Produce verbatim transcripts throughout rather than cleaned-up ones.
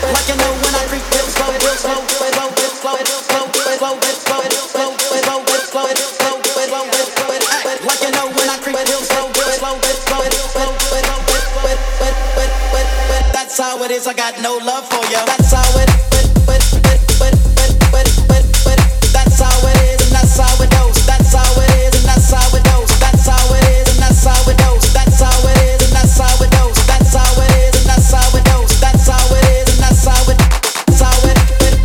Like you know when I creep real slow, real slow, slow, slow, slow, slow, slow, slow, slow, slow, slow, slow, slow, slow. Like you know when I creep real slow, real slow, slow, slow, slow. That's how it is. I got no love for you. That's how it. That's how it is, and that's how it goes. That's how it is, and that's how it goes. That's how it is, and that's how it goes. That's how it is, and that's how it goes. That's how it is, and that's how it goes. That's how it is, and that's how it. That's how it.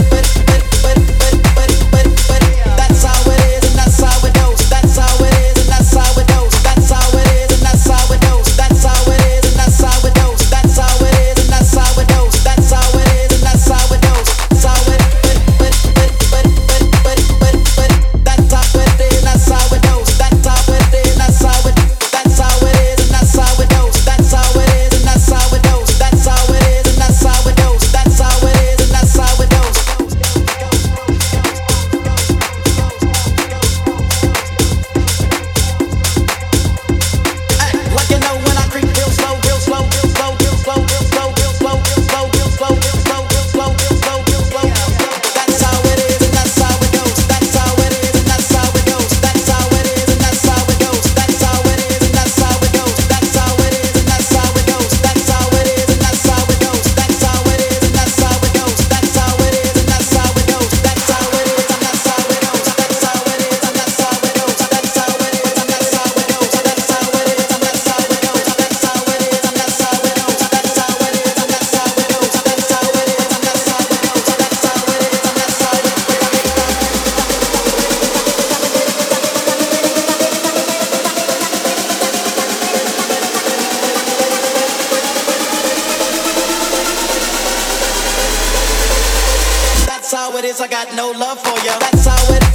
That's how it is, and that's how it goes. That's how it is, and that's how it goes. That's how it is, and that's how it goes. That's how it is, and that's how it goes. That's how it is, and that's how it goes. That's how it is, and that's how it goes. That's how it. That's how it is. I got no love for you. That's how it.